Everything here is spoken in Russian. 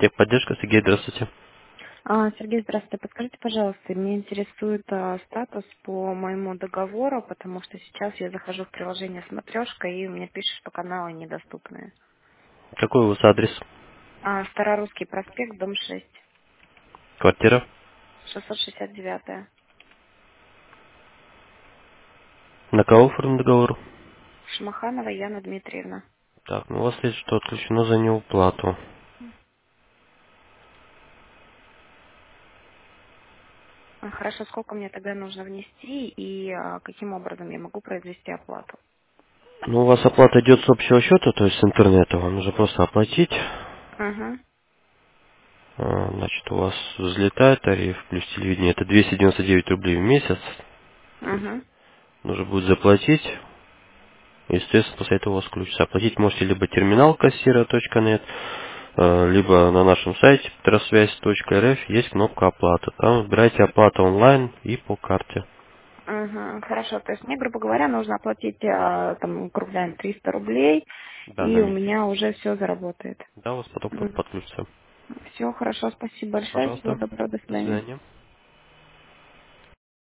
Техподдержка, Сергей, здравствуйте. Сергей, здравствуйте. Подскажите, пожалуйста, меня интересует статус по моему договору, потому что сейчас я захожу в приложение «Смотрешка», и у меня пишет, что каналы недоступны. Какой у вас адрес? Старорусский проспект, дом 6, Квартира? 669. На кого оформлен договор? Шмаханова Яна Дмитриевна. Так, ну у вас есть что отключено за неуплату. Хорошо, сколько мне тогда нужно внести и каким образом я могу произвести оплату? Ну, у вас оплата идет с общего счета, то есть с интернета. Вам нужно просто оплатить. Угу, Значит, у вас взлетает тариф плюс телевидение. Это 299 рублей в месяц. угу, Нужно будет заплатить. И, естественно, после этого у вас включится. Оплатить можете либо терминал кассира.нет, либо на нашем сайте petrosвязь.рф есть кнопка оплата. Там выбирайте оплата онлайн и по карте. угу. Хорошо, то есть мне, грубо говоря, нужно оплатить, там, округляем 300 рублей, Да, на и у месяц. меня уже все заработает. Да, у вас потом подключится. Все, хорошо, спасибо большое. Всего Пожалуйста. доброго, до До свидания. свидания.